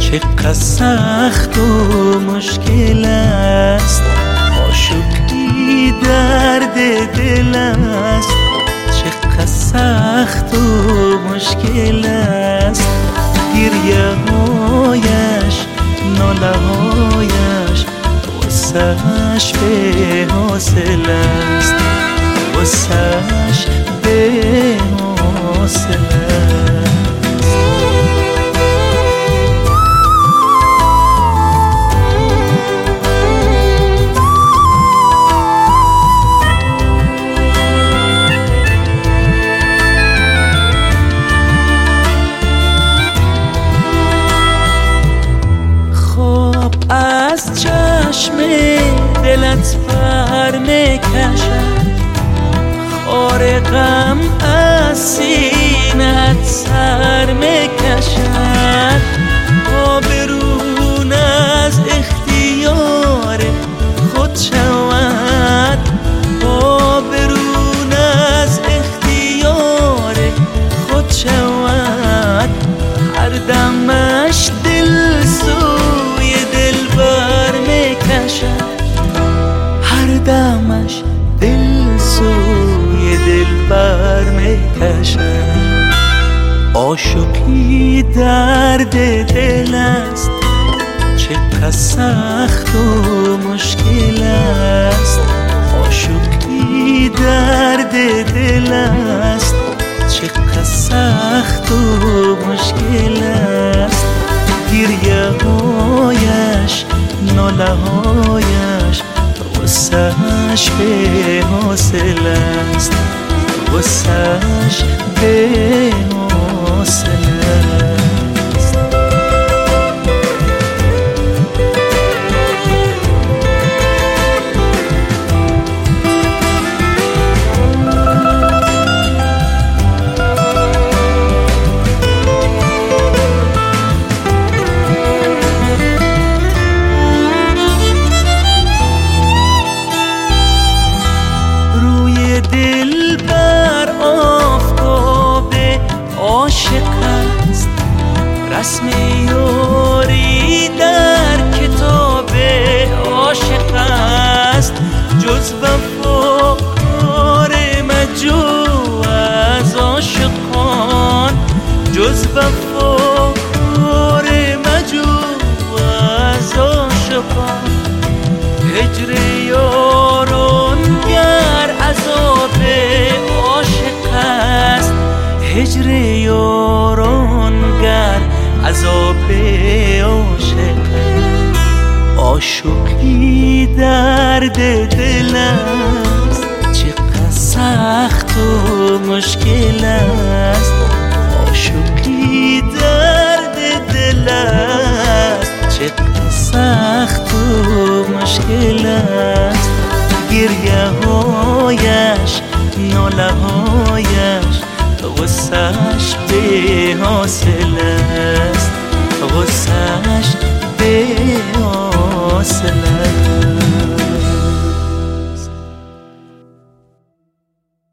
چقدر سخت و مشکل است، آشوبی درد دل است. چقدر سخت و مشکل است، گریه هایش ناله هایش واسش به حاصل است، واسش به حاصل است. از چشم دلت پر میکشد، خار غم از سینه‌ات سر میکشد. آبرون از اختیار خود شود، آبرون از اختیار خود شود. هر دمش دل سوی دلبر میکشد، هر دمش دل سوی دلبر میکشد. عاشقی درد دل است، چقدر سخت و مشکل است. عاشقی درد دل است، چقدر سخت و مشکل است. گریه هایش ناله هایش واسش به حاصل است، واسش به حاصل است. دل بر آفتاب عاشق است، رسم یاری در کتاب عاشق است. جز وفا کار مجو از عاشقان، جز وفا کار مجو از عاشقان. هجر یاران گر عذاب عاشق است، هجر یاران گر عذاب عاشق است. عاشقی درد دل است، چقدر سخت و مشکل است. عاشقی درد دل است، چقدر سخت و مشکل است. گریه هایش ناله هایش واسش به حاصل است، واسش به